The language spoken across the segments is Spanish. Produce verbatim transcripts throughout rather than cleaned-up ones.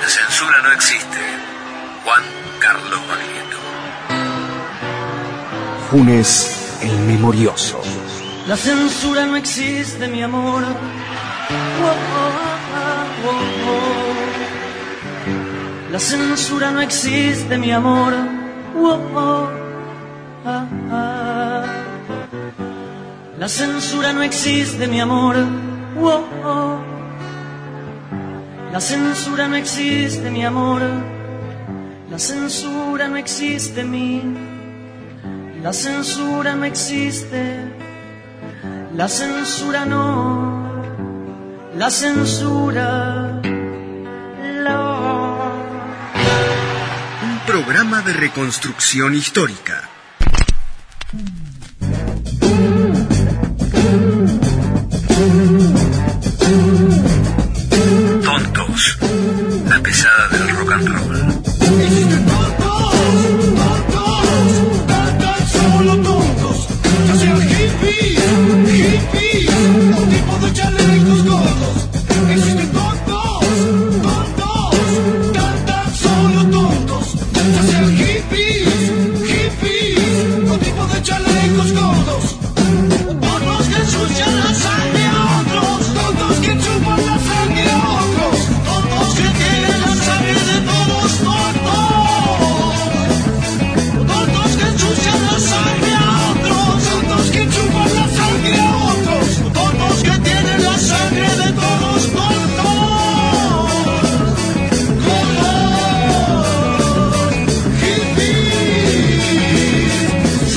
La censura no existe. Juan Carlos Baglietto. Funes el Memorioso. La censura no existe, mi amor. Oh, oh, oh, oh. La censura no existe, mi amor. Oh, oh, ah, ah. La censura no existe, mi amor. Oh, oh. La censura no existe, mi amor. La censura no existe en mí. La censura no existe. La censura no. La censura. La... Un programa de reconstrucción histórica. Tontos. La pesada del rock and roll. Existen tontos, tontos, cantan solo tontos, ya sean hippies, hippies, o tipo de chalecos gordos. Existen tontos, tontos, cantan solo tontos, ya sean hippies, hippies, o tipo de chalecos gordos. Tontos que ensucian la sangre a otros, tontos que chupan la sangre a otros, tontos que tienen la sangre de todos, tontos, tontos que ensucian la sangre a otros, tontos que chupan la sangre a otros, tontos que tienen la sangre de todos, tontos, gordos, hippies,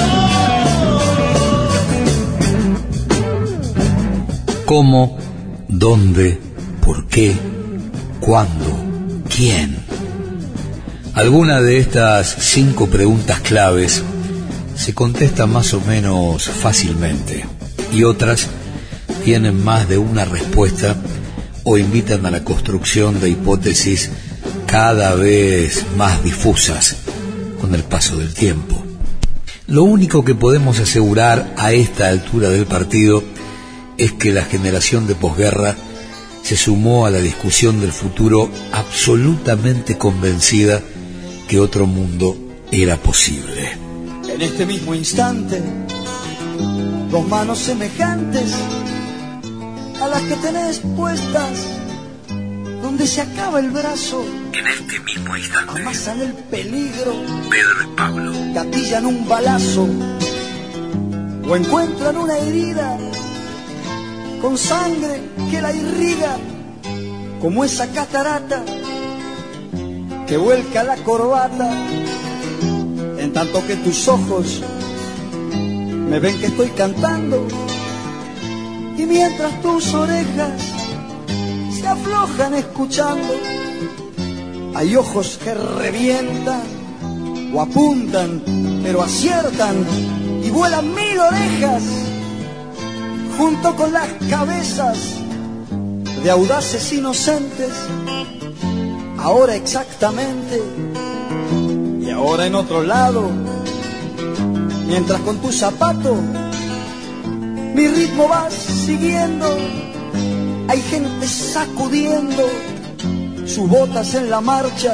cerdos. ¿Cómo? ¿Dónde? ¿Por qué? ¿Cuándo? ¿Quién? Alguna de estas cinco preguntas claves se contesta más o menos fácilmente y otras tienen más de una respuesta o invitan a la construcción de hipótesis cada vez más difusas con el paso del tiempo. Lo único que podemos asegurar a esta altura del partido es que la generación de posguerra se sumó a la discusión del futuro absolutamente convencida que otro mundo era posible. En este mismo instante, dos manos semejantes a las que tenés puestas donde se acaba el brazo. En este mismo instante, amasan el peligro, Pedro y Pablo gatillan un balazo o encuentran una herida con sangre que la irriga, como esa catarata que vuelca la corbata, en tanto que tus ojos me ven que estoy cantando, y mientras tus orejas se aflojan escuchando, hay ojos que revientan o apuntan, pero aciertan y vuelan mil orejas, junto con las cabezas de audaces inocentes, ahora exactamente y ahora en otro lado, mientras con tu zapato mi ritmo vas siguiendo, hay gente sacudiendo sus botas en la marcha,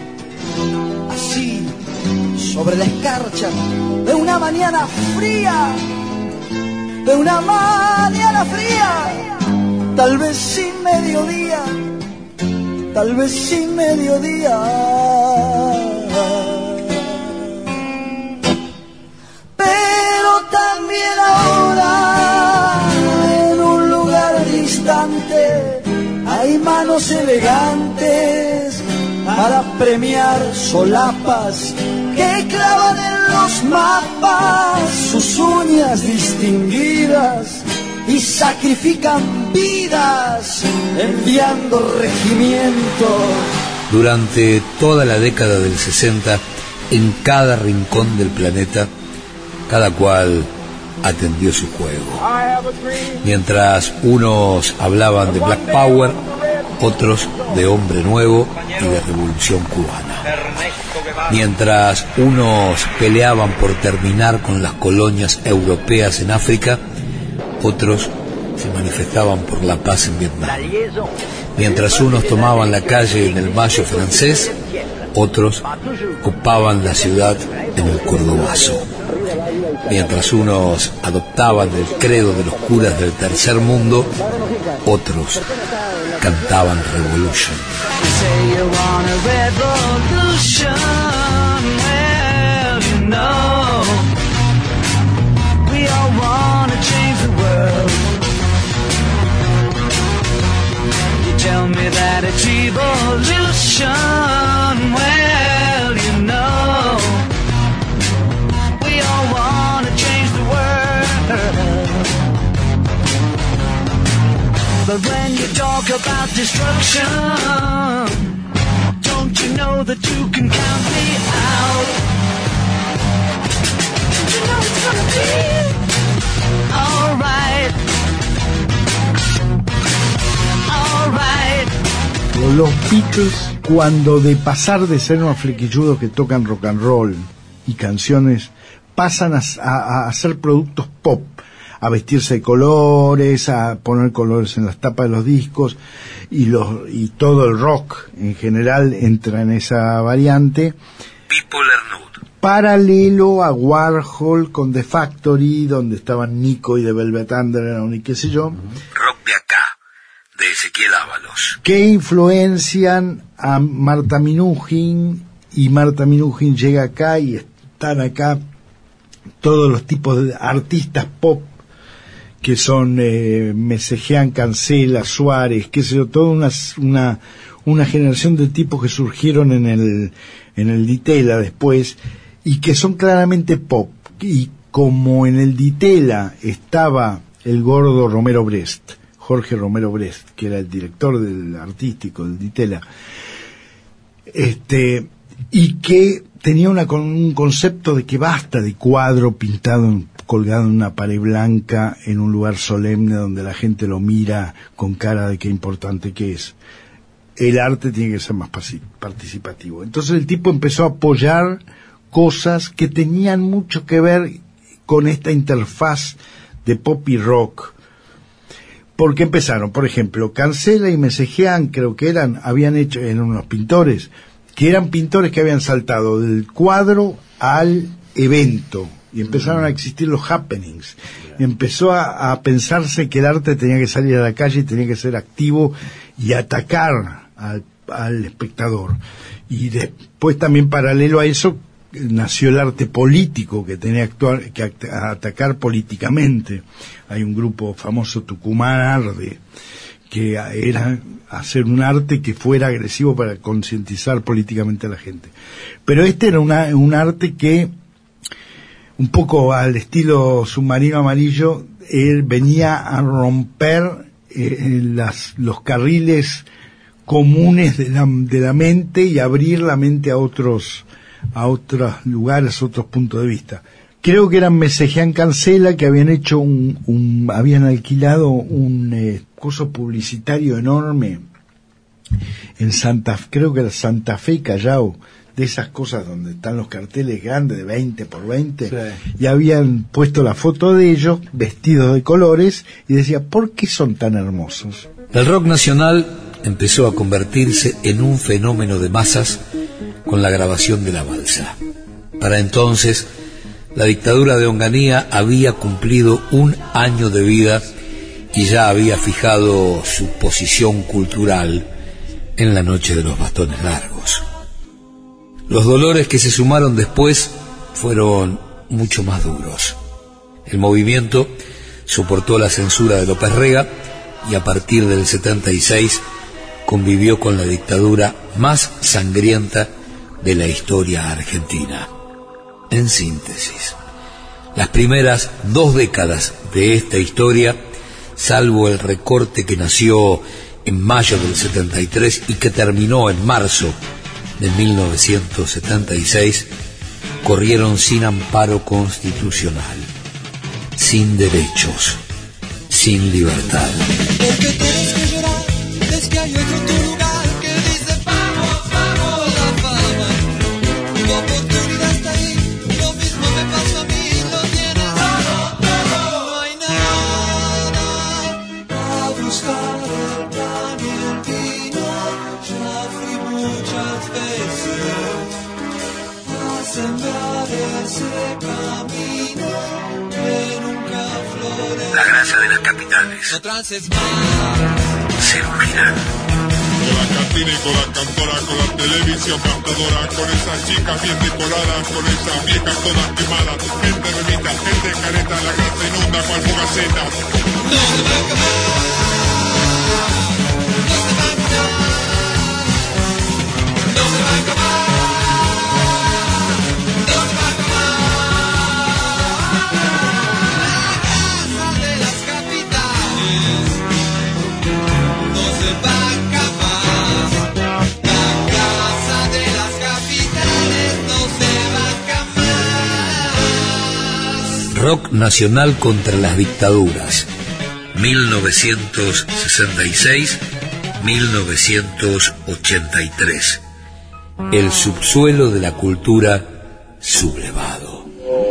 así sobre la escarcha de una mañana fría, de una mañana fría, tal vez sin mediodía, tal vez sin mediodía. Pero también ahora, en un lugar distante, hay manos elegantes para premiar solapas que clavan en los mapas sus uñas distinguidas y sacrifican vidas enviando regimientos. Durante toda la década del sesenta, en cada rincón del planeta, cada cual atendió su juego. Mientras unos hablaban de Black Power, otros de Hombre Nuevo y de Revolución Cubana. Mientras unos peleaban por terminar con las colonias europeas en África, otros se manifestaban por la paz en Vietnam. Mientras unos tomaban la calle en el Mayo francés, otros ocupaban la ciudad en el Cordobazo. Mientras unos adoptaban el credo de los curas del tercer mundo, otros cantaban Revolution. Tell me that it's evolution. Well, you know, we all want to change the world. But when you talk about destruction, don't you know that you can count me out? Don't you know it's gonna be alright? Los Beatles, cuando de pasar de ser unos flequilludos que tocan rock and roll y canciones, pasan a, a, a hacer productos pop, a vestirse de colores, a poner colores en las tapas de los discos, y, los, y todo el rock en general entra en esa variante. Bipolar Nude. Paralelo a Warhol con The Factory, donde estaban Nico y The Velvet Underground y qué sé yo. Rock de acá, de Ezequiel Ábalos. Que influencian a Marta Minujín, y Marta Minujín llega acá y están acá todos los tipos de artistas pop que son eh, Mesejean, Cancela, Suárez, qué sé yo, toda una, una, una generación de tipos que surgieron en el, en el Ditela después, y que son claramente pop. Y como en el Ditela estaba el gordo Romero Brest, Jorge Romero Brest, que era el director del artístico del Ditela, este, y que tenía una, un concepto de que basta de cuadro pintado, en, colgado en una pared blanca, en un lugar solemne donde la gente lo mira con cara de qué importante que es. El arte tiene que ser más participativo. Entonces el tipo empezó a apoyar cosas que tenían mucho que ver con esta interfaz de pop y rock. Porque empezaron, por ejemplo, Cancela y Mesejean, creo que eran, habían hecho, eran unos pintores, que eran pintores que habían saltado del cuadro al evento, y empezaron a existir los happenings. Empezó a, a pensarse que el arte tenía que salir a la calle y tenía que ser activo y atacar al, al espectador. Y después también paralelo a eso nació el arte político, que tenía que actuar, que act- atacar políticamente. Hay un grupo famoso, Tucumán Arde, que era hacer un arte que fuera agresivo para concientizar políticamente a la gente. Pero este era una, un arte que, un poco al estilo Submarino Amarillo, él venía a romper eh, las, los carriles comunes de la, de la mente y abrir la mente a otros a otros lugares, otros puntos de vista. Creo que eran Mesejean, Cancela, que habían hecho un, un habían alquilado un eh, coso publicitario enorme en Santa, creo que era Santa Fe y Callao, de esas cosas donde están los carteles grandes de veinte por veinte, sí. Y habían puesto la foto de ellos vestidos de colores y decía, ¿por qué son tan hermosos? El rock nacional empezó a convertirse en un fenómeno de masas con la grabación de La Balsa. Para entonces, la dictadura de Onganía había cumplido un año de vida y ya había fijado su posición cultural en la noche de los bastones largos. Los dolores que se sumaron después fueron mucho más duros. El movimiento soportó la censura de López Rega y a partir del setenta y seis convivió con la dictadura más sangrienta de la historia argentina. En síntesis, las primeras dos décadas de esta historia, salvo el recorte que nació en mayo del setenta y tres y que terminó en marzo de mil novecientos setenta y seis, corrieron sin amparo constitucional, sin derechos, sin libertad. Porque tienes que llorar, es que hay otro tu lugar que dice vamos, vamos, la fama. Tu oportunidad está ahí, lo mismo me pasó a mí, lo tienes todo, todo. No hay nada buscar el pan y el vino, ya fui muchas veces a sembrar ese camino que nunca florece. La grasa de las capitales. No trances más. Cero final. Con la cantina y con la cantora, con la televisión gastadora, con esas chicas bien decoradas, con esas viejas todas quemadas, gente bebita, gente careta, la grasa inunda cual fugaceta. No se va a acabar, no se va a acabar, no se va a acabar, no se va a acabar. La casa de las capitales no se va a acabar. Rock nacional contra las dictaduras, mil novecientos sesenta y seis a mil novecientos ochenta y tres. El subsuelo de la cultura sublevado.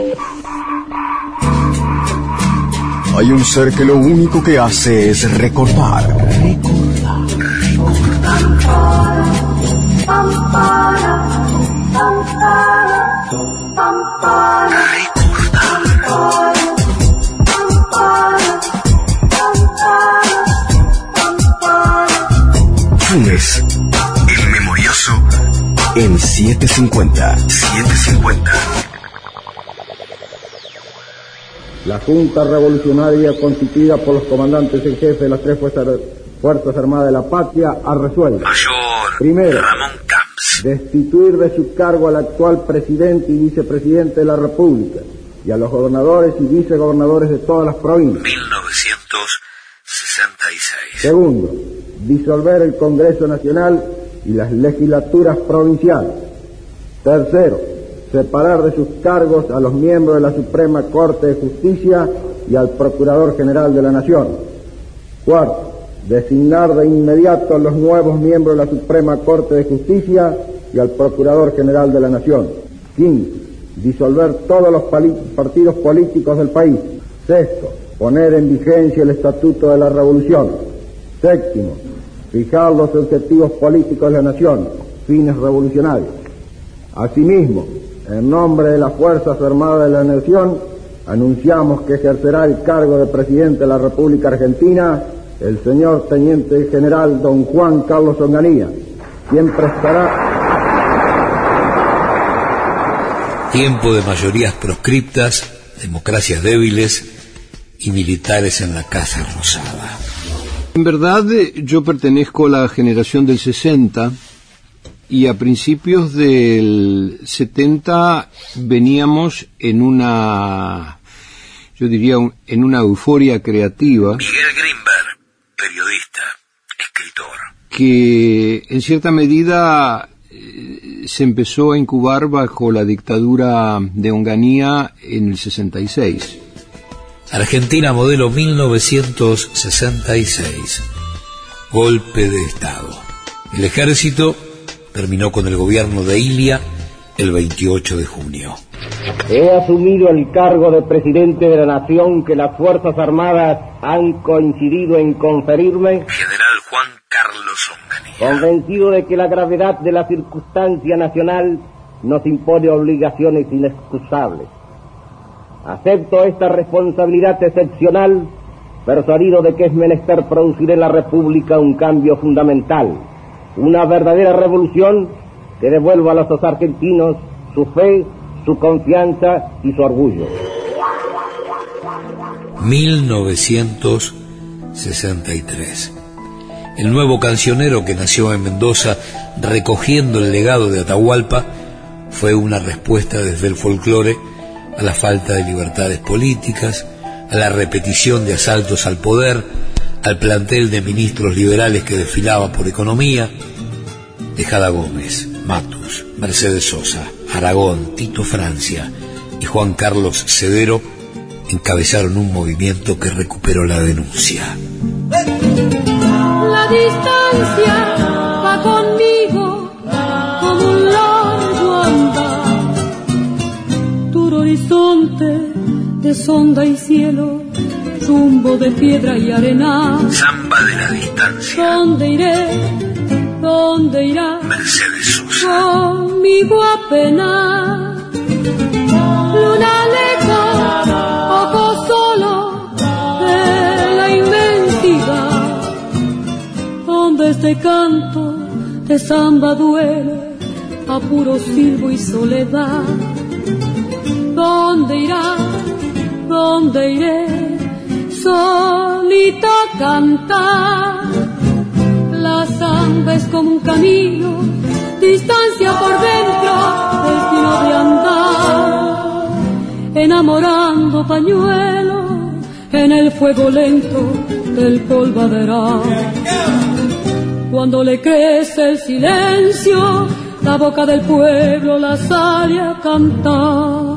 Hay un ser que lo único que hace es recordar. Recordar. Funes, el memorioso, en setecientos cincuenta. setecientos cincuenta. La Junta Revolucionaria, constituida por los comandantes en jefe de las tres fuerzas, fuerzas Armadas de la Patria, ha resuelto: Mayor primero, Ramón Camps, destituir de su cargo al actual presidente y vicepresidente de la República y a los gobernadores y vicegobernadores de todas las provincias. mil novecientos sesenta y seis. Segundo, disolver el Congreso Nacional y las legislaturas provinciales. Tercero, separar de sus cargos a los miembros de la Suprema Corte de Justicia y al Procurador General de la Nación. Cuarto, designar de inmediato a los nuevos miembros de la Suprema Corte de Justicia y al Procurador General de la Nación. Quinto, disolver todos los pali- partidos políticos del país. Sexto, poner en vigencia el Estatuto de la Revolución. Séptimo, fijar los objetivos políticos de la nación, fines revolucionarios. Asimismo, en nombre de las Fuerzas Armadas de la Nación, anunciamos que ejercerá el cargo de presidente de la República Argentina el señor Teniente General don Juan Carlos Onganía, quien prestará... Tiempo de mayorías proscriptas, democracias débiles y militares en la Casa Rosada. En verdad, yo pertenezco a la generación del sesenta y a principios del setenta veníamos en una, yo diría, un, en una euforia creativa. Miguel Grimberg, periodista, escritor. Que en cierta medida eh, se empezó a incubar bajo la dictadura de Onganía en el sesenta y seis. Argentina modelo mil novecientos sesenta y seis. Golpe de Estado. El ejército terminó con el gobierno de Ilia el veintiocho de junio. He asumido el cargo de presidente de la nación que las Fuerzas Armadas han coincidido en conferirme, General Juan Carlos Onganía. convencido de que la gravedad de la circunstancia nacional nos impone obligaciones inexcusables. Acepto esta responsabilidad excepcional, persuadido de que es menester producir en la República un cambio fundamental, una verdadera revolución que devuelva a los argentinos su fe, su confianza y su orgullo. mil novecientos sesenta y tres. El nuevo cancionero que nació en Mendoza recogiendo el legado de Atahualpa fue una respuesta desde el folclore a la falta de libertades políticas, a la repetición de asaltos al poder, al plantel de ministros liberales que desfilaba por economía. Tejada Gómez, Matus, Mercedes Sosa, Aragón, Tito Francia y Juan Carlos Cedero encabezaron un movimiento que recuperó la denuncia. La distancia va conmigo como un largo andar, duro horizonte de sonda y cielo, rumbo de piedra y arena. Samba samba de la distancia. ¿Dónde iré? ¿Dónde irá? Mercedes Sosa. Conmigo apenas. Luna lejos, ojo solo de la inmensidad, donde este canto de samba duele a puro silbo y soledad. ¿Dónde irá? ¿Dónde iré? Solito a cantar. La samba es como un camino, distancia por dentro, destino de andar, enamorando pañuelos en el fuego lento del polvaderal. Cuando le crece el silencio, la boca del pueblo la sale a cantar.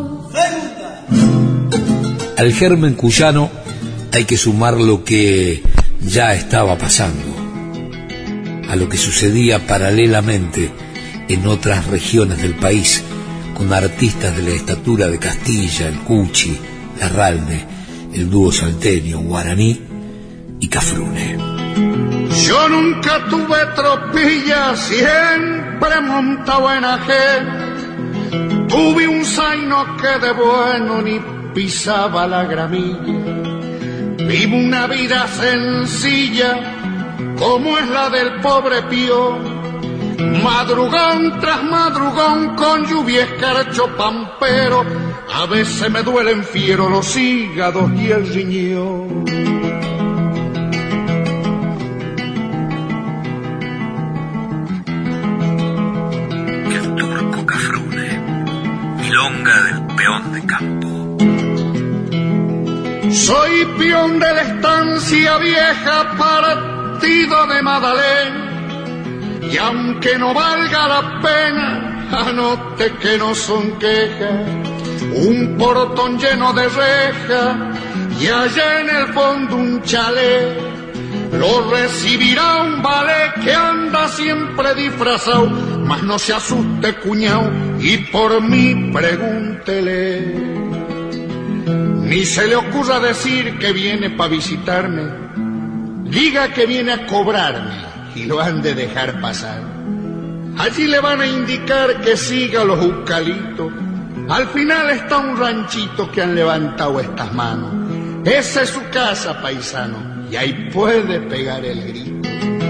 Al germen cuyano hay que sumar lo que ya estaba pasando, a lo que sucedía paralelamente en otras regiones del país, con artistas de la estatura de Castilla, el Cuchi, Larralde, el dúo salteño, Guaraní y Cafrune. Yo nunca tuve tropilla, siempre montado en ajén. Tuve un zaino que de bueno ni pisaba la gramilla. Vivo una vida sencilla, como es la del pobre Pío. Madrugón tras madrugón con lluvia escarcho pampero. A veces me duelen fiero los hígados y el riñón. El turco Cafrune, milonga del peón de campo. Soy peón de la estancia vieja, partido de Madalén. Y aunque no valga la pena, anote que no son quejas. Un portón lleno de rejas y allá en el fondo un chalet. Lo recibirá un ballet que anda siempre disfrazado. Mas no se asuste, cuñao, y por mí pregúntele. Ni se le ocurra decir que viene pa' visitarme. Diga que viene a cobrarme y lo han de dejar pasar. Allí le van a indicar que siga los eucaliptos. Al final está un ranchito que han levantado estas manos. Esa es su casa, paisano, y ahí puede pegar el grito.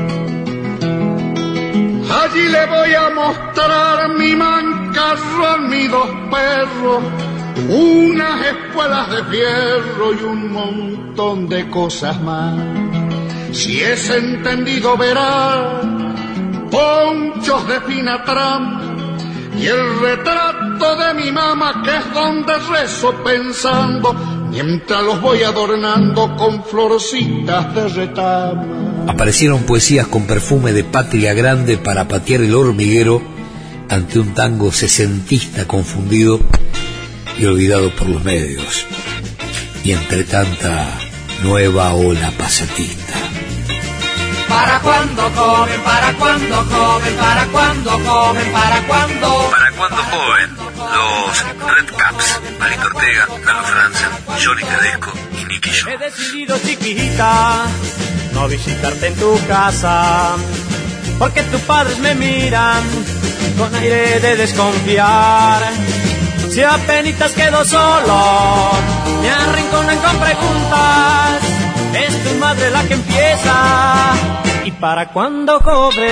Allí le voy a mostrar mi mancarrón, mis dos perros, unas espuelas de fierro y un montón de cosas más. Si es entendido verá ponchos de fina trama y el retrato de mi mamá, que es donde rezo pensando mientras los voy adornando con florcitas de retama. Aparecieron poesías con perfume de patria grande para patear el hormiguero ante un tango sesentista confundido y olvidado por los medios, y entre tanta nueva ola pasatista. ¿Para cuándo joven? ¿Para cuándo joven? ¿Para cuándo joven? ¿Para cuándo? ¿Para cuándo joven? Los Red Caps, Marito Ortega, Lalo Franzen, Johnny Tedesco y Nicky Jones. He decidido, chiquita, no visitarte en tu casa, porque tus padres me miran con aire de desconfiar. Si apenitas quedo solo, me arrinconan con preguntas. Es tu madre la que empieza, ¿y para cuándo cobre?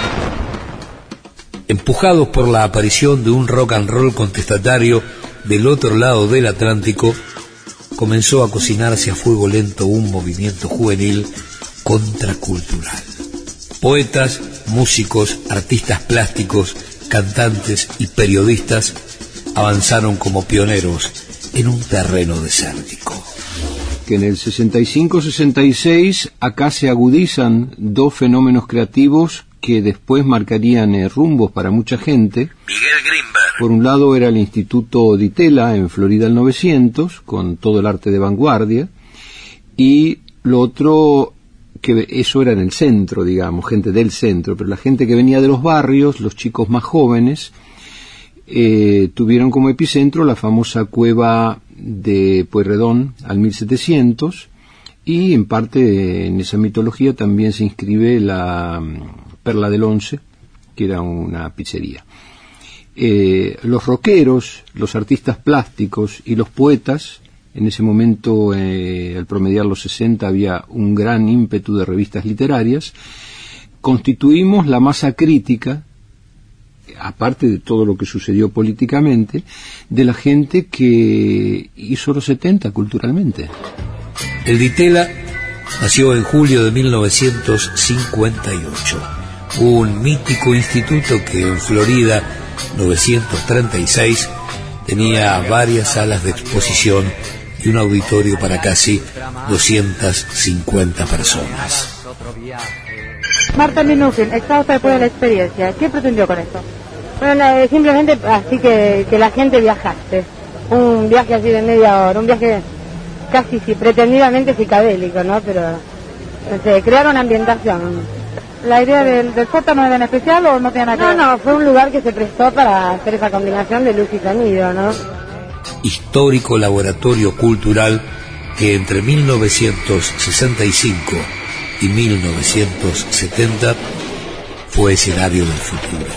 Empujados por la aparición de un rock and roll contestatario del otro lado del Atlántico, comenzó a cocinarse a fuego lento un movimiento juvenil contracultural. Poetas, músicos, artistas plásticos, cantantes y periodistas avanzaron como pioneros en un terreno desértico. Que en el sesenta y cinco sesenta y seis acá se agudizan dos fenómenos creativos que después marcarían eh, rumbos para mucha gente. Miguel Greenberg. Por un lado era el Instituto Di Tella en Florida del novecientos, con todo el arte de vanguardia, y lo otro, que eso era en el centro, digamos, gente del centro, pero la gente que venía de los barrios, los chicos más jóvenes, eh, tuvieron como epicentro la famosa cueva de Pueyrredón al mil setecientos, y en parte en esa mitología también se inscribe la Perla del Once, que era una pizzería. Eh, los rockeros, los artistas plásticos y los poetas, en ese momento, eh, al promediar los sesenta, había un gran ímpetu de revistas literarias, constituimos la masa crítica, aparte de todo lo que sucedió políticamente, de la gente que hizo los setenta culturalmente. El Ditela nació en julio de mil novecientos cincuenta y ocho, un mítico instituto que en Florida novecientos treinta y seis tenía varias salas de exposición y un auditorio para casi doscientas cincuenta personas. Marta Minuchin, exhausta después de la experiencia, ¿qué pretendió con esto? Bueno, eh, simplemente así que, que la gente viajase, un viaje así de media hora, un viaje casi sí, pretendidamente psicadélico, ¿no? Pero, no sé, crear una ambientación. ¿La idea del, del sótano era en especial o no tiene nada que ver? No, no, fue un lugar que se prestó para hacer esa combinación de luz y sonido, ¿no? Histórico laboratorio cultural que entre mil novecientos sesenta y cinco y mil novecientos setenta fue escenario del futuro.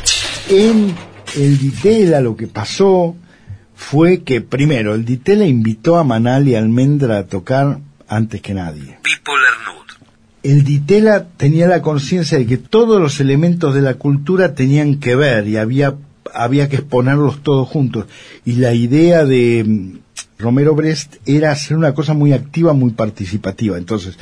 En el Ditela lo que pasó fue que primero el Ditela invitó a Manal y Almendra a tocar antes que nadie. Pipo Lernud. El Ditela tenía la conciencia de que todos los elementos de la cultura tenían que ver y había había que exponerlos todos juntos, y la idea de um, Romero Brest era hacer una cosa muy activa, muy participativa. Entonces,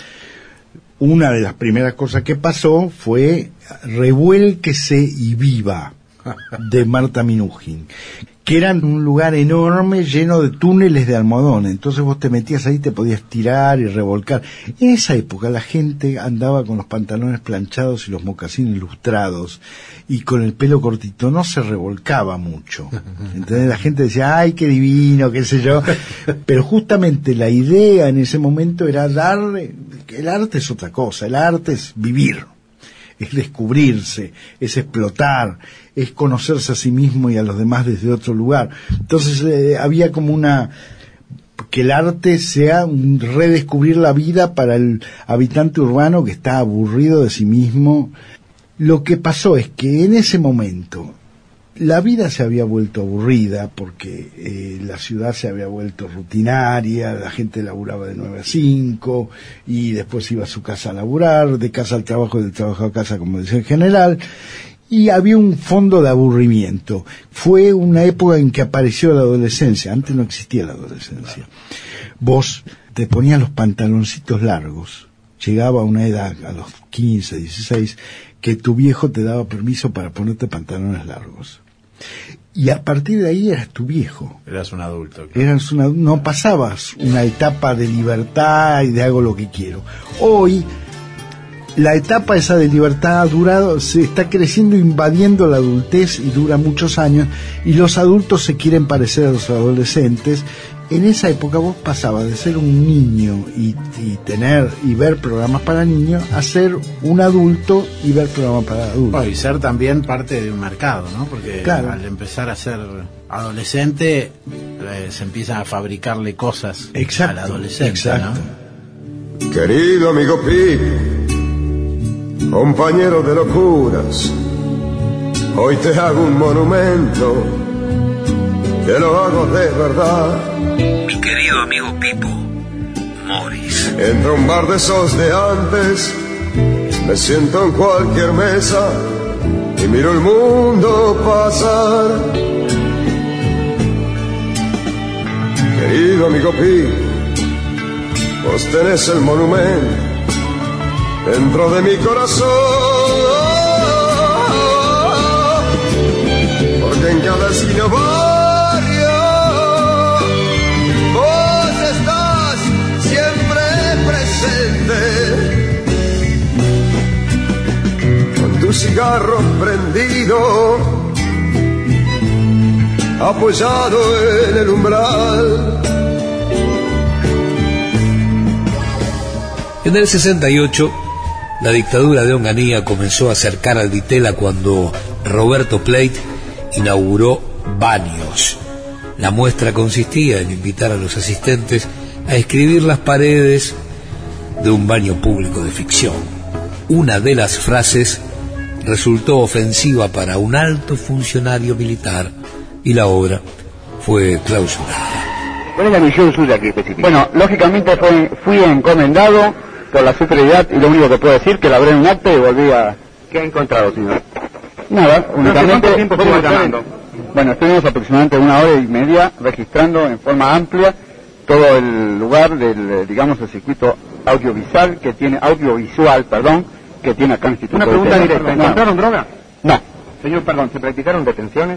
una de las primeras cosas que pasó fue Revuélquese y Viva, de Marta Minuchin, que era un lugar enorme lleno de túneles de almohadón. Entonces vos te metías ahí, te podías tirar y revolcar. En esa época la gente andaba con los pantalones planchados y los mocasines lustrados y con el pelo cortito, no se revolcaba mucho. ¿Entendés? La gente decía, ay, qué divino, qué sé yo. Pero justamente la idea en ese momento era darle, que el arte es otra cosa, el arte es vivir, es descubrirse, es explotar, es conocerse a sí mismo y a los demás desde otro lugar. Entonces eh, había como una, que el arte sea un redescubrir la vida para el habitante urbano que está aburrido de sí mismo. Lo que pasó es que en ese momento la vida se había vuelto aburrida porque eh, la ciudad se había vuelto rutinaria, la gente laburaba de nueve a cinco y después iba a su casa a laburar, de casa al trabajo, del trabajo a casa, como decía el general, y había un fondo de aburrimiento. Fue una época en que apareció la adolescencia, antes no existía la adolescencia. Vos te ponías los pantaloncitos largos, llegaba a una edad, a los quince, dieciséis, que tu viejo te daba permiso para ponerte pantalones largos. Y a partir de ahí eras tu viejo. Eras un adulto. Claro. Eras una, no pasabas una etapa de libertad y de hago lo que quiero. Hoy, la etapa esa de libertad ha durado, se está creciendo, invadiendo la adultez y dura muchos años, y los adultos se quieren parecer a los adolescentes. En esa época vos pasabas de ser un niño y, y tener y ver programas para niños a ser un adulto y ver programas para adultos. Oh, y ser también parte de un mercado, ¿no? Porque claro, al empezar a ser adolescente eh, se empiezan a fabricarle cosas exacto, al adolescente. Exacto. ¿No? Querido amigo Pipo, compañero de locuras, hoy te hago un monumento, te lo hago de verdad. Mi querido amigo Pipo, Morris. Entre un bar de esos de antes, me siento en cualquier mesa y miro el mundo pasar. Querido amigo Pipo, vos tenés el monumento dentro de mi corazón, porque en cada esquina barrio vos estás siempre presente, con tu cigarro prendido, apoyado en el umbral. En el sesenta y ocho, la dictadura de Onganía comenzó a acercar al Ditela cuando Roberto Plate inauguró Baños. La muestra consistía en invitar a los asistentes a escribir las paredes de un baño público de ficción. Una de las frases resultó ofensiva para un alto funcionario militar y la obra fue clausurada. ¿Cuál es la misión suya aquí específica? Bueno, lógicamente fue, fui encomendado por la superioridad y lo único que puedo decir que labré un acta y volví a... ¿Qué ha encontrado, señor? Nada, únicamente... ¿Cuánto tiempo estuvo llamando? Bueno, estuvimos aproximadamente una hora y media registrando en forma amplia todo el lugar del, digamos, el circuito audiovisual que tiene, audiovisual, perdón, que tiene acá en el Instituto. Una pregunta directa, ¿encontraron droga? No. Señor, perdón, ¿se practicaron detenciones?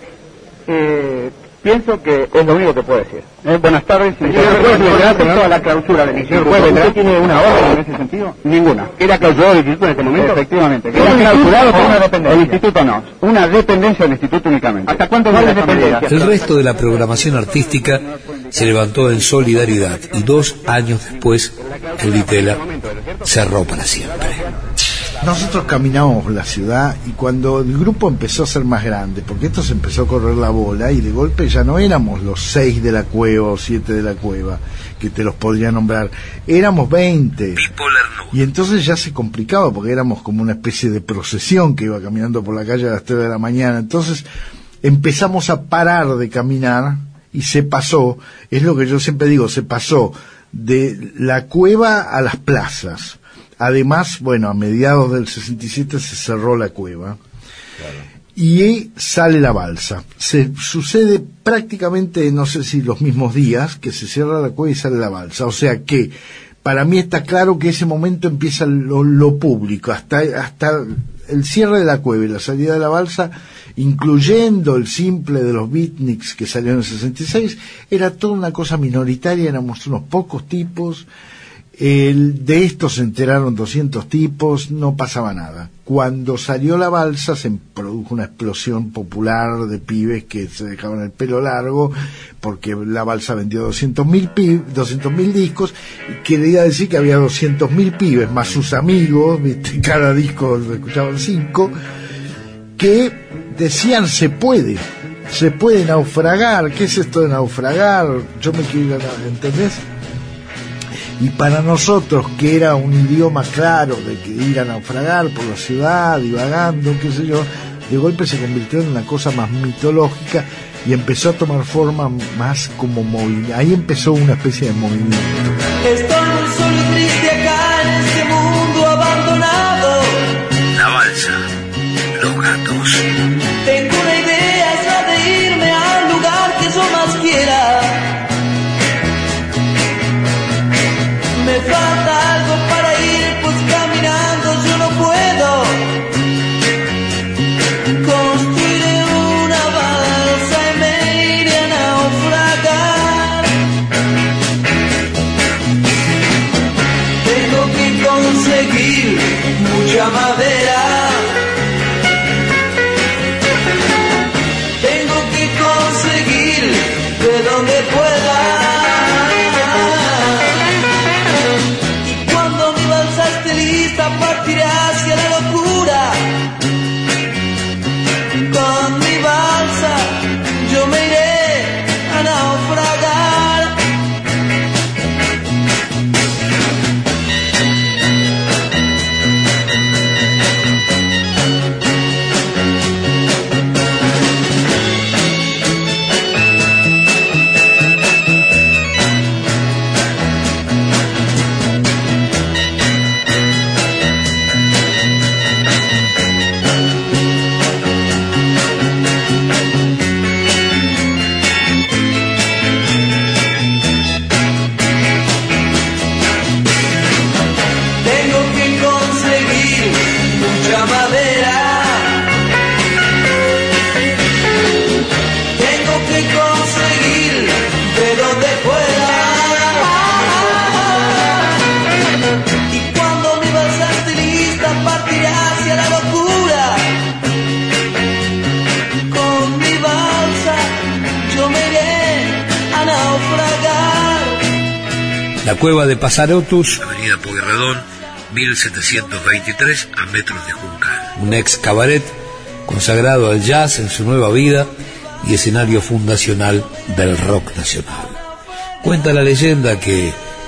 Eh, pienso que es lo único que puedo decir. Eh, buenas tardes. Señor, respecto a la clausura del instituto, ¿usted tiene una orden en ese sentido? Ninguna. ¿Era clausurado el instituto en este momento? Efectivamente. ¿Era clausurado por una dependencia? El instituto no. Una dependencia del instituto únicamente. ¿Hasta cuánto vale la dependencia? El resto de la programación artística se levantó en solidaridad y dos años después el Ditela cerró para siempre. Nosotros caminábamos la ciudad y cuando el grupo empezó a ser más grande, porque esto se empezó a correr la bola y de golpe ya no éramos los seis de la cueva o siete de la cueva, que te los podría nombrar, éramos veinte. Y entonces ya se complicaba porque éramos como una especie de procesión que iba caminando por la calle a las tres de la mañana. Entonces empezamos a parar de caminar y se pasó, es lo que yo siempre digo, se pasó de la cueva a las plazas. Además, bueno, a mediados del sesenta y siete se cerró la cueva. Claro. Y ahí sale la balsa. Se sucede prácticamente, no sé si los mismos días, que se cierra la cueva y sale la balsa. O sea que, para mí está claro que ese momento empieza lo, lo público, hasta, hasta el cierre de la cueva y la salida de la balsa, incluyendo el simple de los beatniks que salió en el sesenta y seis, era toda una cosa minoritaria, éramos unos pocos tipos. El, de esto se enteraron doscientos tipos, no pasaba nada. Cuando salió la balsa se produjo una explosión popular de pibes que se dejaban el pelo largo, porque la balsa vendió doscientos mil discos, y quería decir que había doscientos mil pibes, más sus amigos, ¿viste? Cada disco lo escuchaban cinco, que decían se puede, se puede naufragar. ¿Qué es esto de naufragar? Yo me quiero ir a, ¿entendés? Y para nosotros, que era un idioma claro de que ir a naufragar por la ciudad, divagando, qué sé yo, de golpe se convirtió en una cosa más mitológica y empezó a tomar forma más como movimiento. Ahí empezó una especie de movimiento. Estoy muy solo y triste acá en este mundo abandonado. La balsa, los gatos. Tengo una idea, es la de irme al lugar que yo más quiera. Me falta algo para ir, pues caminando yo no puedo. Construiré una balsa y me iré a naufragar. Tengo que conseguir mucha madera. Tengo que conseguir de donde pueda. Partiré hacia la locura. Con mi balsa yo me iré a naufragar. La cueva de Pasarotus, Avenida Pueyrredón, mil setecientos veintitrés, a metros de Juncal. Un ex cabaret consagrado al jazz en su nueva vida y escenario fundacional del rock nacional. Cuenta la leyenda que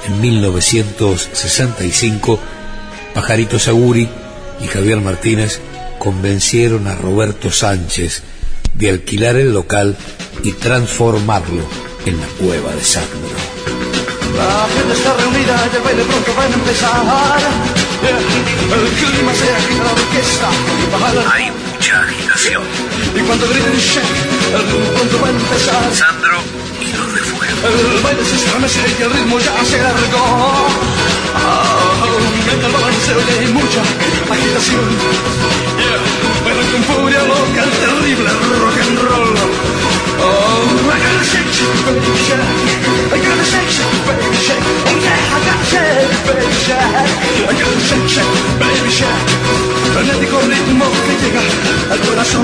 en mil novecientos sesenta y cinco, Pajarito Saguri y Javier Martínez convencieron a Roberto Sánchez de alquilar el local y transformarlo en la cueva de Sandro. La gente está reunida y el baile pronto va a empezar. Yeah. El clima se agita, la orquesta baja. Hay mucha agitación. Y cuando griten shake, el pronto va a empezar. Sandro y los de fuego. El baile se estremece y el ritmo ya se largó. Ah, aumenta el balanceo y hay mucha agitación. Yeah. Pero con furia loca, el terrible rock and roll. Oh, I gotta shake, shake, baby, shake. I gotta shake, shake, baby, shake. Oh yeah, I gotta shake, baby, shake. I gotta shake, shake, baby, shake. Frenético ritmo que llega al corazón.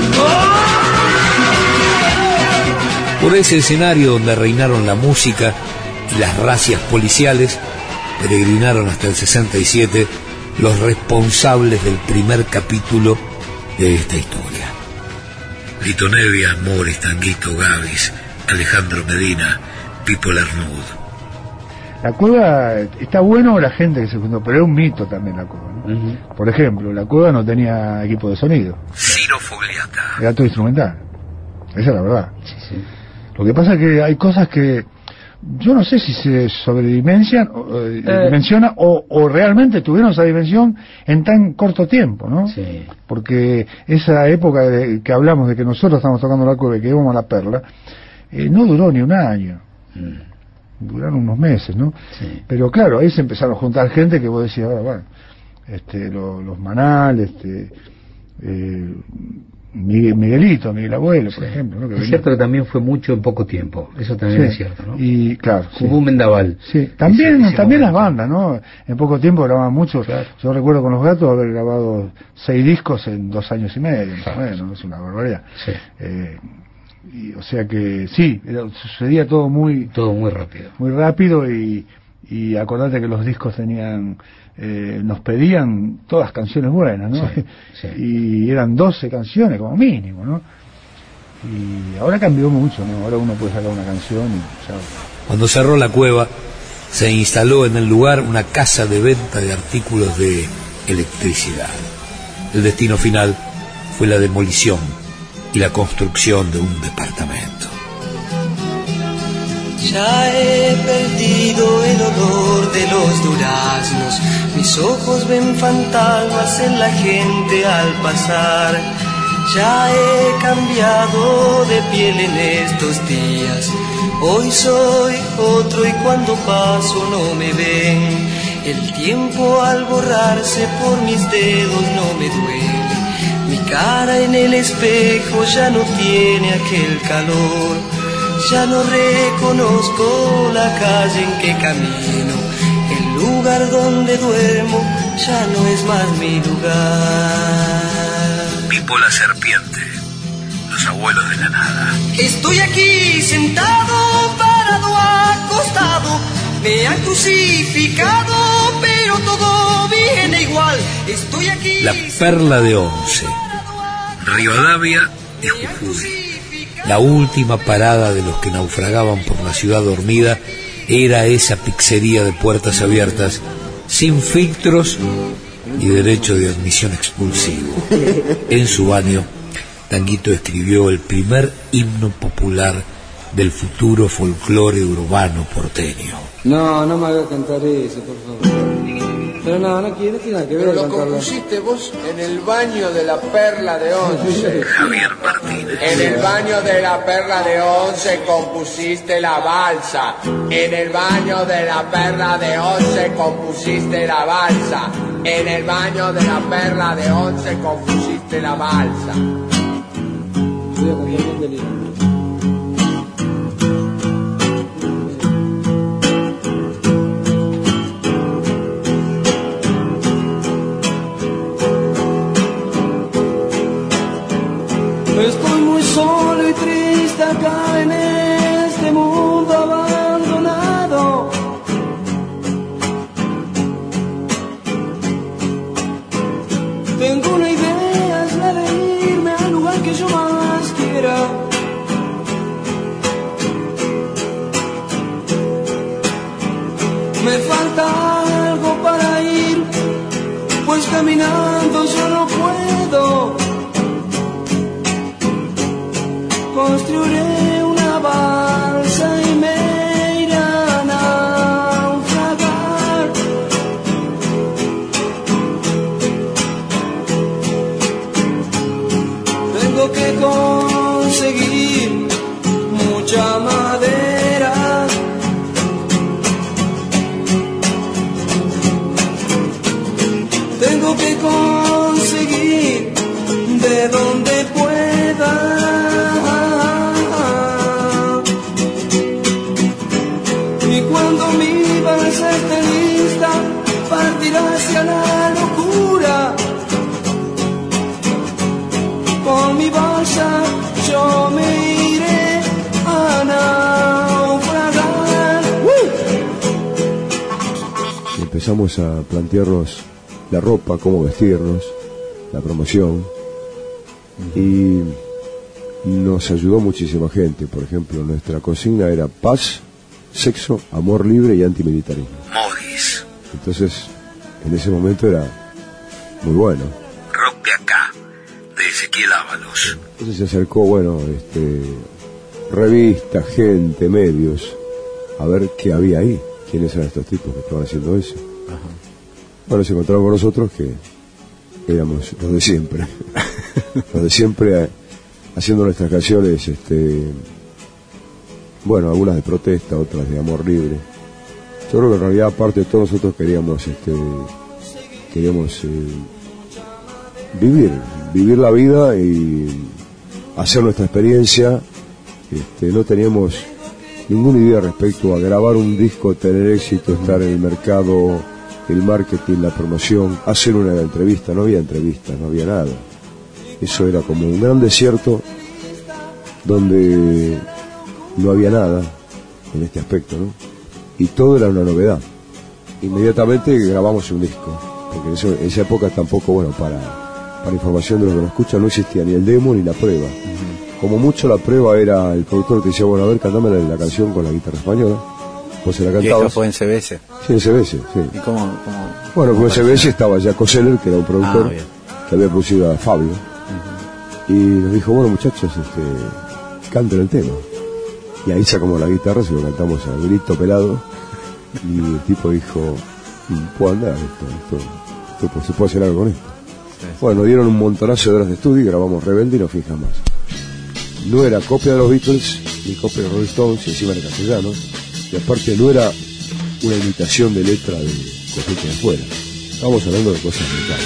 Por ese escenario donde reinaron la música y las racias policiales, peregrinaron hasta el sesenta y siete los responsables del primer capítulo de esta historia. Lito Nevia, Morris, Tanguito, Gavis, Alejandro Medina, Pipo Lernud. La cueva, está bueno la gente que se juntó, pero era un mito también la cueva, ¿no? Uh-huh. Por ejemplo, la cueva no tenía equipo de sonido. Ciro Fogliata. Era todo instrumental. Esa es la verdad. Sí, sí. Lo que pasa es que hay cosas que yo no sé si se sobredimensionan eh, eh. dimensiona o, o realmente tuvieron esa dimensión en tan corto tiempo, ¿no? Sí. Porque esa época de, que hablamos de que nosotros estamos tocando la cueva y que íbamos a la Perla, eh, no duró ni un año. Mm. Duraron unos meses, ¿no? Sí. Pero claro, ahí se empezaron a juntar gente que vos decías, ahora, bueno, este, lo, los Manal, este, eh, Miguel, Miguelito, Miguel Abuelo, por sí. ejemplo, ¿no? Que es venía. cierto que también fue mucho en poco tiempo, eso también sí. es cierto, ¿no? Y claro, hubo sí. un vendaval. Sí, también, ese, ese también las bandas, ¿no? En poco tiempo grababan mucho. Claro. Yo recuerdo con los Gatos haber grabado seis discos en dos años y medio, claro. Bueno, es una barbaridad. Sí. Eh, y, o sea que sí, era, sucedía todo muy todo muy rápido, muy rápido y y acordate que los discos tenían eh, nos pedían todas canciones buenas, ¿no? Sí, sí. Y eran doce canciones como mínimo, ¿no? Y ahora cambió mucho, ¿no? Ahora uno puede sacar una canción y ya. Cuando cerró la cueva, se instaló en el lugar una casa de venta de artículos de electricidad. El destino final fue la demolición y la construcción de un departamento. Ya he perdido el olor de los duraznos, mis ojos ven fantasmas en la gente al pasar. Ya he cambiado de piel en estos días, hoy soy otro y cuando paso no me ven. El tiempo al borrarse por mis dedos no me duele, mi cara en el espejo ya no tiene aquel calor. Ya no reconozco la calle en que camino, el lugar donde duermo ya no es más mi lugar. Pipo la serpiente, los abuelos de la nada. Estoy aquí sentado, parado, acostado, me han crucificado, pero todo viene igual. Estoy aquí. La Perla de Once, Rivadavia y Jujuy. La última parada de los que naufragaban por la ciudad dormida era esa pizzería de puertas abiertas, sin filtros y derecho de admisión expulsivo. En su baño, Tanguito escribió el primer himno popular del futuro folclore urbano porteño. No, no me hagas cantar eso, por favor. Pero no, no quiero, no tiene nada que ver. Pero lo compusiste vos en el baño de la Perla de Once. Javier Martínez. En el baño de la Perla de Once compusiste la balsa. En el baño de la Perla de Once compusiste la balsa. En el baño de la Perla de Once compusiste la balsa. Voy a cantar bien de lindo. Estoy muy solo y triste acá en este mundo abandonado. Tengo una idea, es la de irme al lugar que yo más quiera. Me caminando yo no puedo. Construiré una balsa y me iré a naufragar. Tengo que conseguir mucha madera. Tengo que conseguir de donde pueda. Y cuando mi balsa esté lista, partirá hacia la locura. Con mi balsa yo me iré a naufragar. Y empezamos a plantearnos la ropa, cómo vestirnos, la promoción, y nos ayudó muchísima gente. Por ejemplo, nuestra consigna era paz, sexo, amor libre y antimilitarismo. Morris. Entonces, en ese momento era muy bueno. Rock de acá, de Ezequiel Ábalos. Entonces se acercó, bueno, este, revistas, gente, medios, a ver qué había ahí, quiénes eran estos tipos que estaban haciendo eso. Ajá. Bueno, se encontraron con nosotros que éramos los de siempre, los de siempre haciendo nuestras canciones, este, bueno, algunas de protesta, otras de amor libre. Yo creo que en realidad, aparte de todo, nosotros queríamos, este, queríamos eh, vivir, vivir la vida y hacer nuestra experiencia. Este, no teníamos ninguna idea respecto a grabar un disco, tener éxito, estar en el mercado, el marketing, la promoción, hacer una entrevista. No había entrevistas, no había nada. Eso era como un gran desierto donde no había nada en este aspecto, ¿no? Y todo era una novedad. Inmediatamente grabamos un disco, porque en, eso, en esa época tampoco, bueno, para, para información de los que nos escuchan, no existía ni el demo ni la prueba. Uh-huh. Como mucho la prueba era el productor que decía, bueno, a ver, cantame la, la canción con la guitarra española. Vos se la cantabas. ¿Y eso fue en C B S? Sí, en C B S, sí. ¿Y cómo, cómo, bueno, cómo con C B S estaba Jaco Seller, que era un productor ah, que había producido a Fabio. Uh-huh. Y nos dijo, bueno, muchachos, este, canten el tema. Y ahí sacamos la guitarra, se lo cantamos a grito pelado. Y el tipo dijo, puedo andar esto, esto, esto pues, se puede hacer algo con esto. Sí. Bueno, nos dieron un montonazo de horas de estudio y grabamos Rebelde y No Finjas Más. No era copia de los Beatles, ni copia de Rolling Stones, y encima era castellano. Y aparte no era una imitación de letra de cosas de afuera. Estábamos hablando de cosas mentales.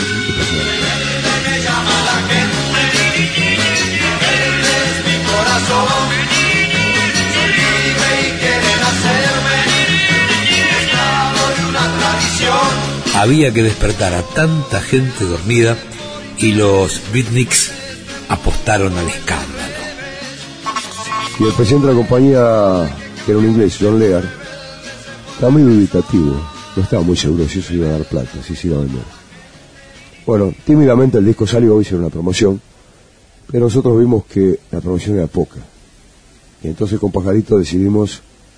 Me llama la gente, es mi corazón. Soy libre y quieren hacerme esclavo de una tradición. Había que despertar a tanta gente dormida y los beatniks apostaron al escándalo. Y el presidente de la compañía, que era un inglés, John Lear, estaba muy dubitativo, no estaba muy seguro si eso iba a dar plata, si se iba a vender. Bueno, tímidamente el disco salió, hicieron una promoción, pero nosotros vimos que la promoción era poca. Y entonces con Pajarito decidimos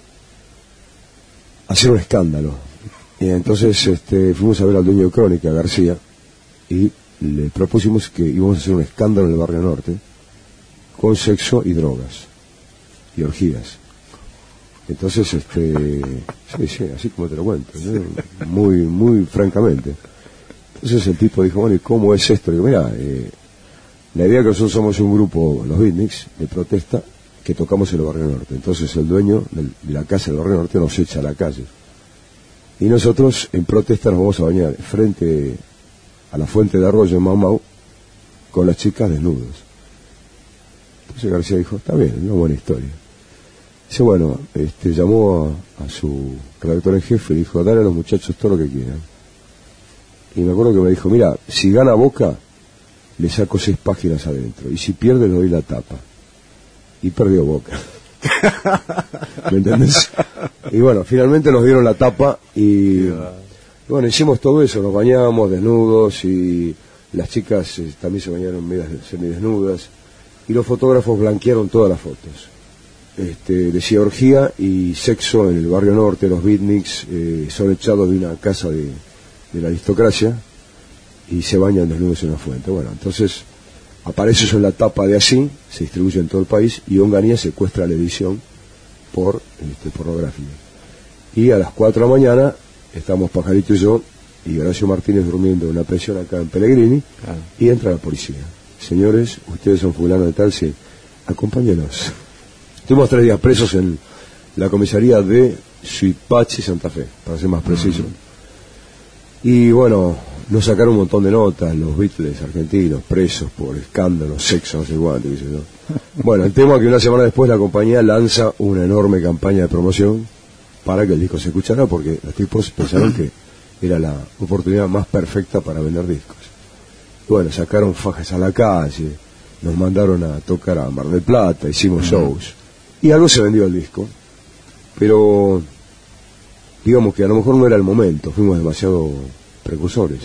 hacer un escándalo. Y entonces este, fuimos a ver al dueño de Crónica, García, y le propusimos que íbamos a hacer un escándalo en el Barrio Norte con sexo y drogas y orgías. Entonces, este, sí, sí, así como te lo cuento, ¿no? muy, muy francamente. Entonces el tipo dijo, bueno, ¿y cómo es esto? Le digo, mira, eh, la idea es que nosotros somos un grupo, los beatniks, de protesta, que tocamos en el Barrio Norte. Entonces el dueño de la casa del Barrio Norte nos echa a la calle. Y nosotros, en protesta, nos vamos a bañar frente a la fuente de arroyo en Mau Mau, con las chicas desnudos. Entonces García dijo, está bien, una buena historia. Dice, bueno, este, llamó a, a su redactor en jefe y dijo, dale a los muchachos todo lo que quieran. Y me acuerdo que me dijo, mira, si gana Boca, le saco seis páginas adentro, y si pierde le doy la tapa. Y perdió Boca. ¿Me entendés? Y bueno, finalmente nos dieron la tapa y, y bueno, hicimos todo eso, nos bañamos desnudos y las chicas eh, también se bañaron medias, semidesnudas y los fotógrafos blanquearon todas las fotos. Este, decía orgía y sexo en el Barrio Norte, los beatniks eh, son echados de una casa de, de la aristocracia y se bañan desnudos en una fuente. Bueno, entonces aparece eso en la tapa de Así, se distribuye en todo el país, y Onganía secuestra la edición por este, pornográfica. Y a las cuatro de la mañana estamos Pajarito y yo y Horacio Martínez durmiendo en una pensión acá en Pellegrini, claro. Y entra la policía. Señores, ustedes son fulano de tal, sí, acompáñenos. Estuvimos tres días presos en la comisaría de Suipachi, Santa Fe, para ser más preciso. Mm. Y bueno, nos sacaron un montón de notas, los Beatles argentinos, presos por escándalos, sexo, no sé cuánto, qué sé yo. Bueno, el tema es que una semana después la compañía lanza una enorme campaña de promoción para que el disco se escuchara, porque los tipos pensaron que era la oportunidad más perfecta para vender discos. Y bueno, sacaron fajas a la calle, nos mandaron a tocar a Mar del Plata, hicimos shows, y algo se vendió el disco, pero digamos que a lo mejor no era el momento, fuimos demasiado precursores.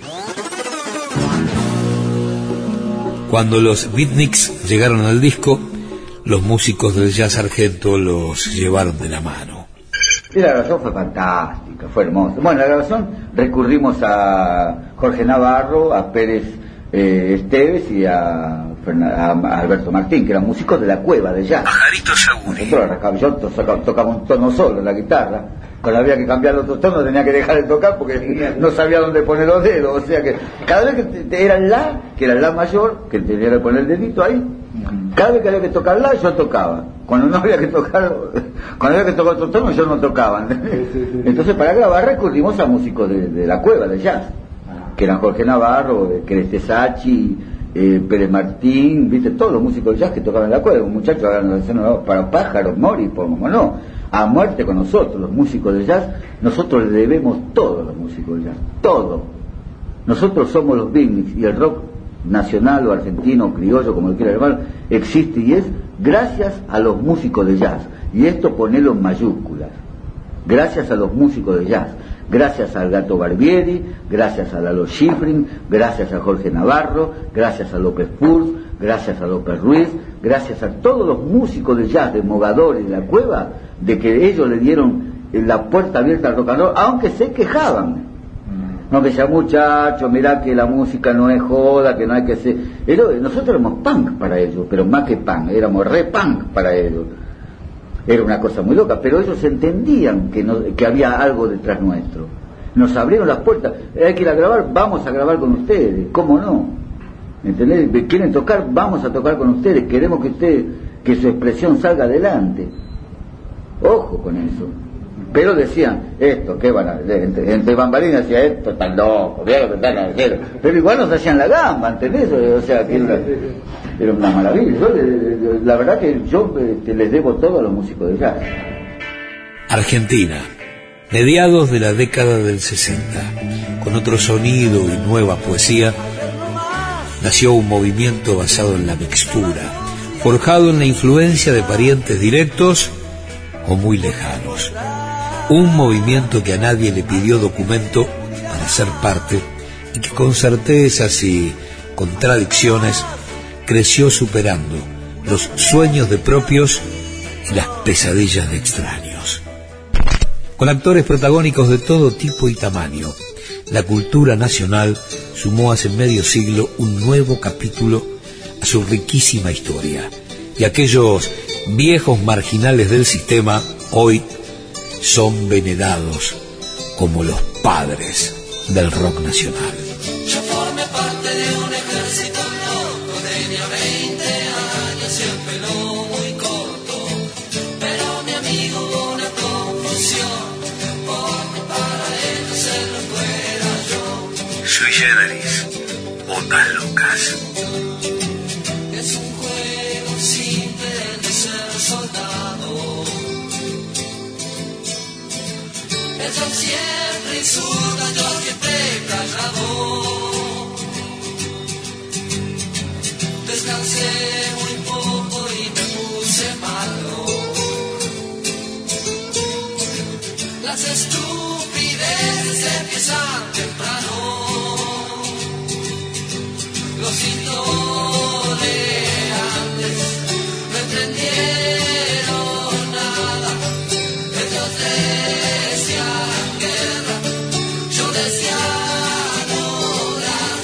Cuando los Beatniks llegaron al disco, los músicos del jazz argento los llevaron de la mano. Y la grabación fue fantástica, fue hermosa. Bueno, la grabación recurrimos a Jorge Navarro, a Pérez eh, Esteves y a, a Alberto Martín, que eran músicos de la cueva de jazz. Pajarito Saguri. Nosotros yo tocaba, tocaba un tono solo en la guitarra. Cuando había que cambiar los otros tonos tenía que dejar de tocar porque no sabía dónde poner los dedos. O sea que cada vez que te, te era el la, que era el la mayor, que tenía que poner el dedito ahí, cada vez que había que tocar la, yo tocaba. Cuando no había que tocar, cuando había que tocar otro tono, yo no tocaba. Entonces para grabar recurrimos a músicos de, de la cueva, de jazz, que eran Jorge Navarro, Celeste Sachi, eh, Pérez Martín, viste, todos los músicos de jazz que tocaban en la cueva. Un muchacho para Pájaros, Mori, por como no. A muerte con nosotros, los músicos de jazz, nosotros le debemos todo a los músicos de jazz, todo. Nosotros somos los Beatniks y el rock nacional o argentino o criollo, como lo quiera llamar, existe y es gracias a los músicos de jazz. Y esto ponelo en mayúsculas. Gracias a los músicos de jazz. Gracias al Gato Barbieri, gracias a Lalo Schifrin, gracias a Jorge Navarro, gracias a López Purs, gracias a López Ruiz, gracias a todos los músicos de jazz, de Mogador y de la Cueva, de que ellos le dieron la puerta abierta al rock and roll, aunque se quejaban. No, que ya muchachos, mirá que la música no es joda, que no hay que ser... Pero nosotros éramos punk para ellos, pero más que punk, éramos re punk para ellos. Era una cosa muy loca, pero ellos entendían que, no, que había algo detrás nuestro. Nos abrieron las puertas. Hay que ir a grabar, vamos a grabar con ustedes. ¿Cómo no? ¿Entendés? ¿Quieren tocar? Vamos a tocar con ustedes. Queremos que usted, que su expresión salga adelante. Ojo con eso. Pero decían, esto, ¿qué van a hacer? Entre, entre bambalinas decía, esto está loco, mira lo que están haciendo. Pero igual nos hacían la gamba, ¿entendés? O sea, que era, era una maravilla. Yo, la verdad que yo este, les debo todo a los músicos de jazz. Argentina, mediados de la década del sesenta, con otro sonido y nueva poesía, nació un movimiento basado en la mixtura, forjado en la influencia de parientes directos o muy lejanos. Un movimiento que a nadie le pidió documento para ser parte y que con certezas y contradicciones creció superando los sueños de propios y las pesadillas de extraños. Con actores protagónicos de todo tipo y tamaño, la cultura nacional sumó hace medio siglo un nuevo capítulo a su riquísima historia, y aquellos viejos marginales del sistema hoy son venerados como los padres del rock nacional. Yo formé parte de un ejército loco, tenía veinte años y el pelo muy corto, pero mi amigo hubo una confusión, porque para ellos el loco era yo. Sui generis, ondas locas. Es un juego simple de ser soldado. Ellos siempre insultan, yo siempre callado. Descansé muy poco y me puse malo. Las estupideces empiezan temprano. Los intolerantes no entendieron nada. Ellos decían guerra, yo decía no.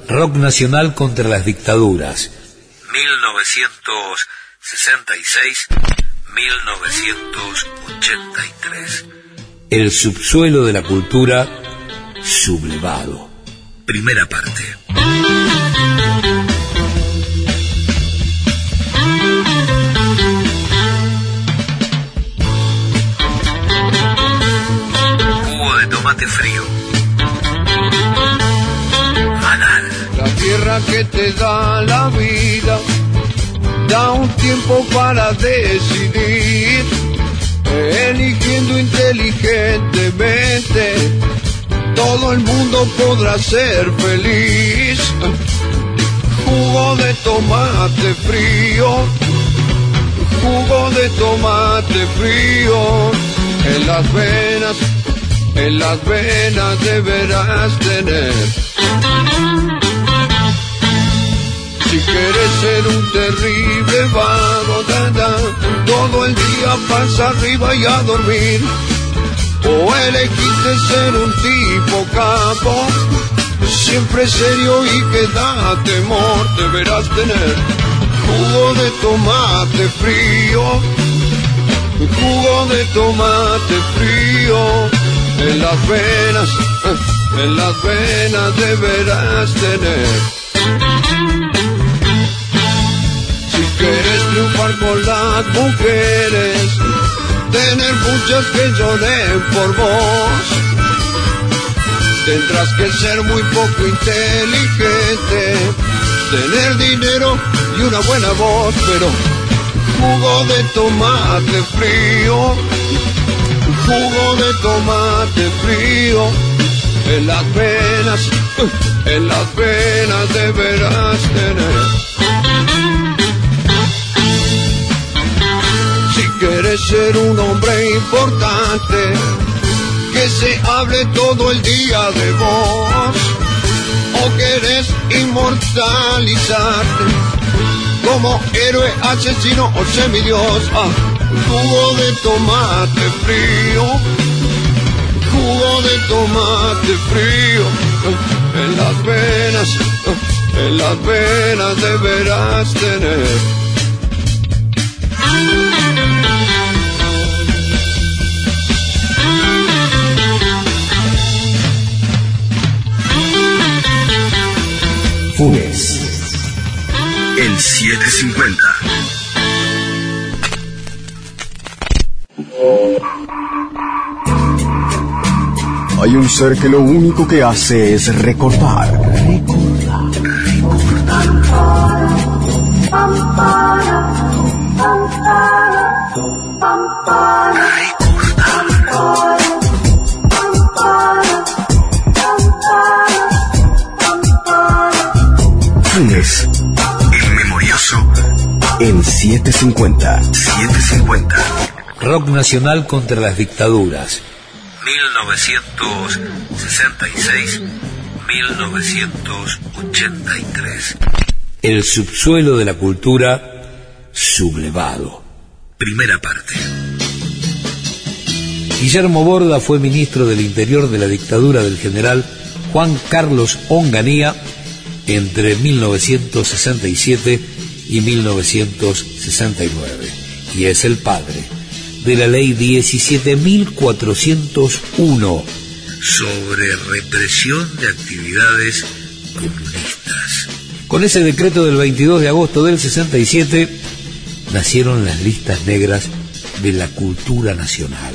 Rock nacional contra las dictaduras, mil novecientos sesenta y seis a mil novecientos ochenta y tres. El subsuelo de la cultura sublevado. Primera parte. Jugo de tomate frío. Banal. La tierra que te da la vida da un tiempo para decidir, eligiendo inteligentemente, todo el mundo podrá ser feliz. Jugo de tomate frío, jugo de tomate frío, en las venas, en las venas deberás tener. Si quieres ser un terrible vago, da, da, todo el día pasa arriba y a dormir, o elegiste ser un tipo capo, siempre serio y que da temor, deberás tener jugo de tomate frío, jugo de tomate frío, en las venas, en las venas deberás tener. Si quieres triunfar con las mujeres, tener muchas que lloren por vos, tendrás que ser muy poco inteligente, tener dinero y una buena voz, pero jugo de tomate frío, jugo de tomate frío, en las venas, en las venas deberás tener. Si quieres ser un hombre importante, que se hable todo el día de vos, o querés inmortalizarte como héroe, asesino o semidios, ah, jugo de tomate frío, jugo de tomate frío, en las venas, en las venas deberás tener. Funes, el setecientos cincuenta. Hay un ser que lo único que hace es recordar. Recordar. Funes, el memorioso, en setecientos cincuenta. setecientos cincuenta. Rock nacional contra las dictaduras, mil novecientos sesenta y seis a mil novecientos ochenta y tres. El subsuelo de la cultura sublevado. Primera parte. Guillermo Borda fue ministro del Interior de la dictadura del general Juan Carlos Onganía entre mil novecientos sesenta y siete y mil novecientos sesenta y nueve, y es el padre de la ley diecisiete mil cuatrocientos uno sobre represión de actividades comunistas. Con ese decreto del veintidós de agosto del sesenta y siete nacieron las listas negras de la cultura nacional.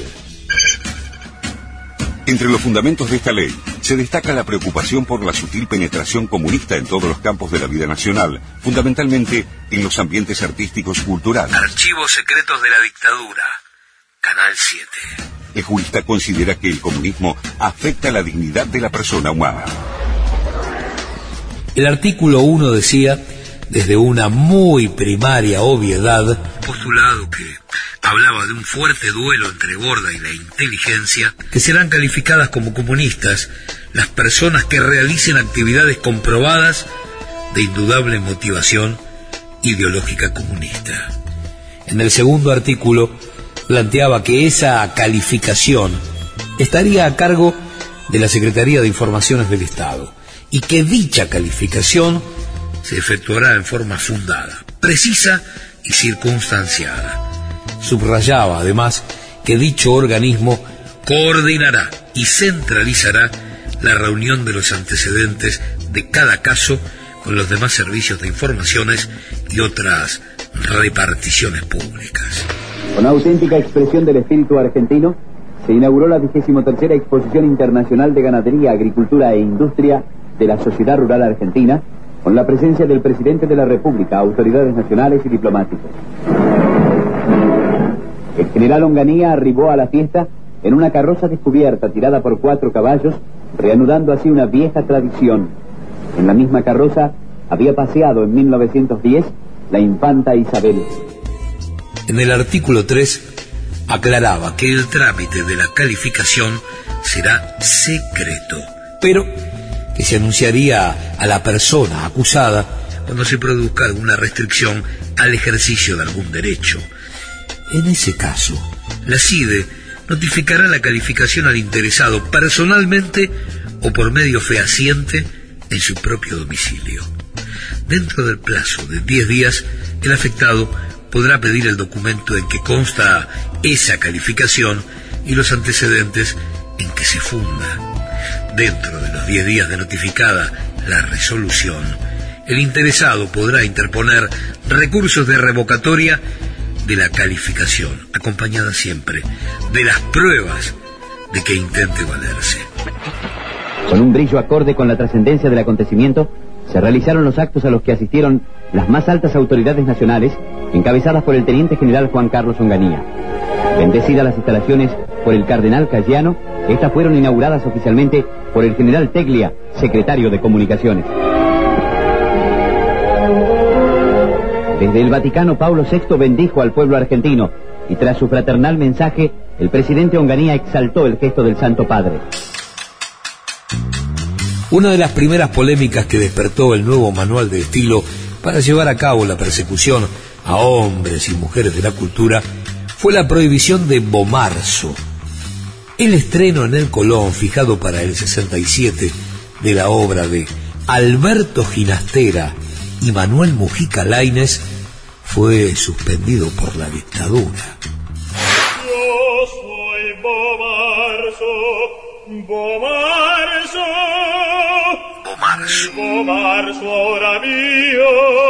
Entre los fundamentos de esta ley se destaca la preocupación por la sutil penetración comunista en todos los campos de la vida nacional, fundamentalmente en los ambientes artísticos y culturales. Archivos secretos de la dictadura, Canal siete. El jurista considera que el comunismo afecta la dignidad de la persona humana. El artículo uno decía, desde una muy primaria obviedad, postulado que hablaba de un fuerte duelo entre Borda y la inteligencia, que serán calificadas como comunistas las personas que realicen actividades comprobadas de indudable motivación ideológica comunista. En el segundo artículo planteaba que esa calificación estaría a cargo de la Secretaría de Informaciones del Estado y que dicha calificación se efectuará en forma fundada, precisa y circunstanciada. Subrayaba además que dicho organismo coordinará y centralizará la reunión de los antecedentes de cada caso con los demás servicios de informaciones y otras reparticiones públicas. Con auténtica expresión del espíritu argentino, se inauguró la vigésimo tercera Exposición Internacional de Ganadería, Agricultura e Industria de la Sociedad Rural Argentina, con la presencia del presidente de la República, autoridades nacionales y diplomáticos. El general Onganía arribó a la fiesta en una carroza descubierta tirada por cuatro caballos, reanudando así una vieja tradición. En la misma carroza había paseado en mil novecientos diez la infanta Isabel. En el artículo tres aclaraba que el trámite de la calificación será secreto, pero que se anunciaría a la persona acusada cuando se produzca alguna restricción al ejercicio de algún derecho. En ese caso, la CIDE notificará la calificación al interesado personalmente o por medio fehaciente en su propio domicilio. Dentro del plazo de diez días, el afectado podrá pedir el documento en que consta esa calificación y los antecedentes en que se funda. Dentro de los diez días de notificada la resolución, el interesado podrá interponer recursos de revocatoria de la calificación, acompañada siempre de las pruebas de que intente valerse. Con un brillo acorde con la trascendencia del acontecimiento, se realizaron los actos a los que asistieron las más altas autoridades nacionales, encabezadas por el teniente general Juan Carlos Onganía. Bendecidas las instalaciones por el cardenal Cayano, estas fueron inauguradas oficialmente por el general Teglia, secretario de Comunicaciones. Desde el Vaticano, Pablo sexto bendijo al pueblo argentino y tras su fraternal mensaje, el presidente Onganía exaltó el gesto del Santo Padre. Una de las primeras polémicas que despertó el nuevo manual de estilo para llevar a cabo la persecución a hombres y mujeres de la cultura fue la prohibición de Bomarzo. El estreno en el Colón, fijado para el sesenta y siete, de la obra de Alberto Ginastera y Manuel Mujica Lainez, fue suspendido por la dictadura. Yo soy Bomarzo, Bomarzo, Bomarzo, Bomarzo ahora mío.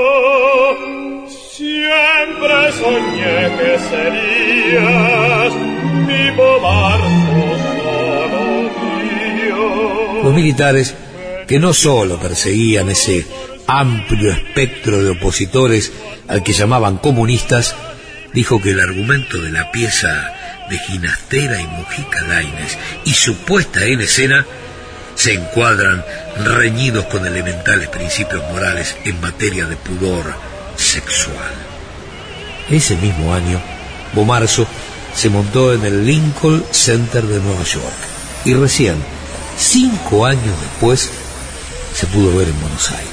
Siempre soñé que serías mi Bomarzo solo mío. Los militares, que no solo perseguían ese amplio espectro de opositores al que llamaban comunistas, dijo que el argumento de la pieza de Ginastera y Mujica Lainez y su puesta en escena se encuadran reñidos con elementales principios morales en materia de pudor sexual. Ese mismo año, Bomarzo se montó en el Lincoln Center de Nueva York y recién, cinco años después, se pudo ver en Buenos Aires.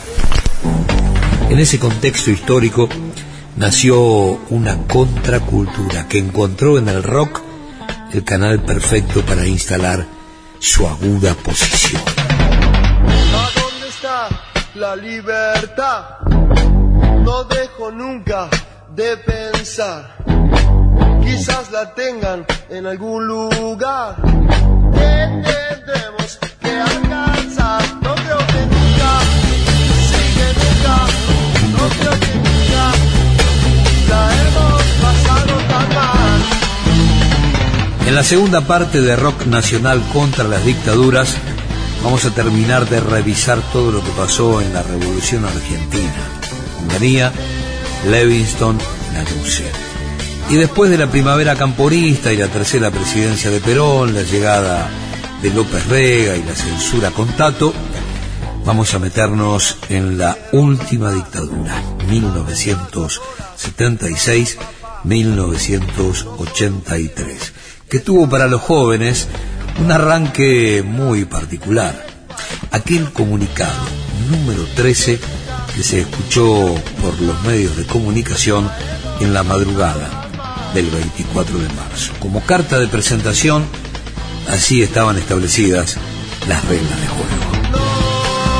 En ese contexto histórico nació una contracultura que encontró en el rock el canal perfecto para instalar su aguda posición. ¿A dónde está la libertad? No dejo nunca de pensar. Quizás la tengan en algún lugar que tendremos que alcanzar. No creo que nunca, sí que nunca, no creo que nunca la hemos pasado tan mal. En la segunda parte de Rock Nacional contra las dictaduras vamos a terminar de revisar todo lo que pasó en la Revolución Argentina. Onganía, Levingston, Lanusse. Y después de la primavera camporista y la tercera presidencia de Perón, la llegada de López Rega y la censura con Tato, vamos a meternos en la última dictadura, mil novecientos setenta y seis a mil novecientos ochenta y tres, que tuvo para los jóvenes un arranque muy particular. Aquel comunicado número trece que se escuchó por los medios de comunicación en la madrugada del veinticuatro de marzo. Como carta de presentación, así estaban establecidas las reglas de juego.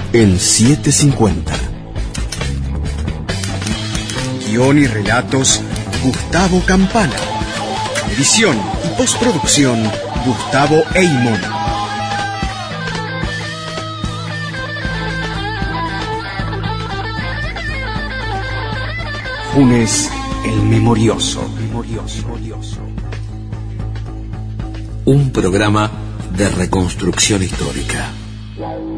en setecientos cincuenta. Guión y relatos, Gustavo Campana. Edición y postproducción, Gustavo Eymon. Funes el Memorioso. Un programa de reconstrucción histórica.